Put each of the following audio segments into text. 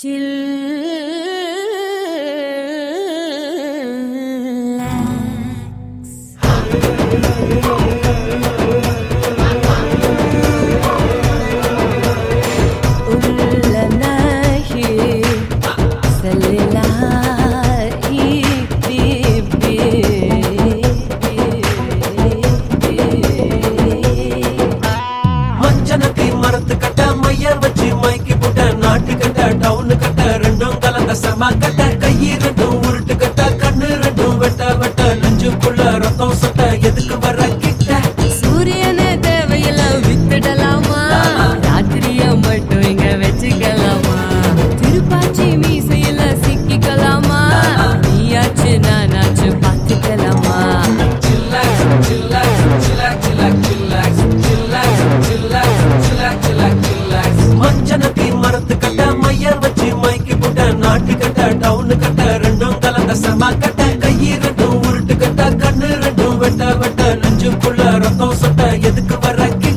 கட்ட கையி ரெண்டும் உருட்டு கட்ட கண்ணு ரெண்டும் வெட்ட வெட்ட நெஞ்சுக்குள்ள ரத்தம் சட்ட எதுக்கு வர கிட்ட சூரியனே தேவையெல்லாம் வித்துடலாமா ராத்திரிய மட்டும் இங்க வச்சுக்கலாமா திருப்பாச்சி மீசையில சிக்கிக்கலாமா நீயாச்சு நானாச்சு பார்த்துக்கலாமா மஞ்சனத்தி மரத்து கட்ட மைய வச்சு மைக்கு போட்ட நாட்டு கட்ட டவுனு கட்ட ரெண்டும் கலந்த சமா கட்ட கையி ரெண்டும் உருட்டு கட்ட கண்ணு ரெண்டும் வெட்ட வெட்ட நெஞ்சுக்குள்ள ரத்தம் சொட்ட எதுக்கு வர கிட்ட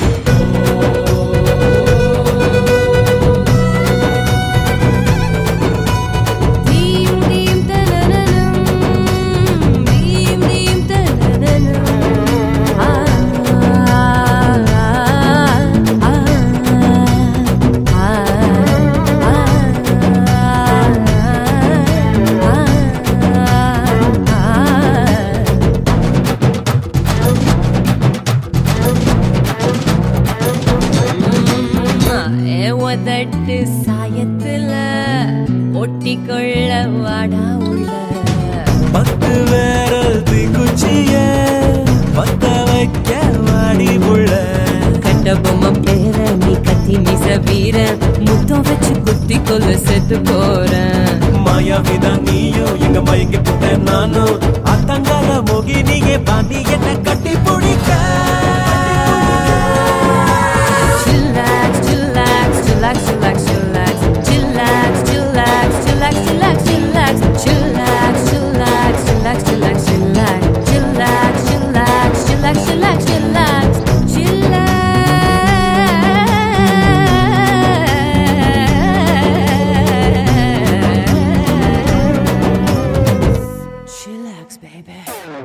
தட்டு சாயத்துல ஒட்டிக்கொள்ள வாடா உள்ள பத்து வேரல் தீக்குச்சிய பத்த வைக்க வாடி புள்ள கண்ட பொம்மை பேர நீ கத்தி மிச வீர முத்தம் வச்சு குத்தி கொள்ள செத்து போறேன் மாயாவிதான் நீயும் எங்க மயங்கி புட்ட நானும் அத்தங்கால மோகி நீங்க பாண்டி என்ன கட்டி பிடிக்க Chillax, chillax, chillax, chillax, chillax, chillax, chillax, chillax, chillax, chillax, chillax, chillax, chillax, chillax, chillax, chillax, chillax, chillax, chillax, baby.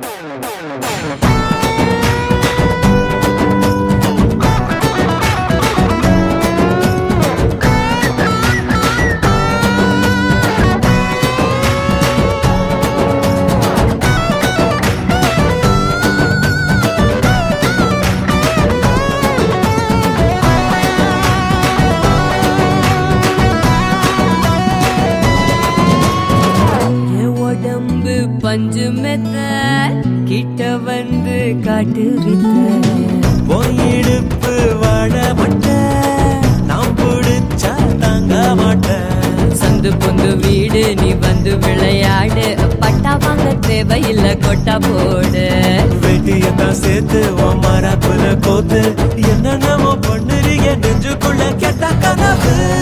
பஞ்சு மெத்த கிட்ட வந்து காட்டு வித்த போயிடுப்பு வாட மாட்டேன் நான் பிடிச்சா தாங்க மாட்டேன் சந்து பொந்து வீடு நீ வந்து விளையாடு பட்டா வாங்க தேவையில்ல கொட்டா போடு வெட்டியதான் சேர்த்து மரத்துல கோத்து என்னென்னமோ பண்ணுறீங்க நெஞ்சுக்குள்ள கெட்ட கனவு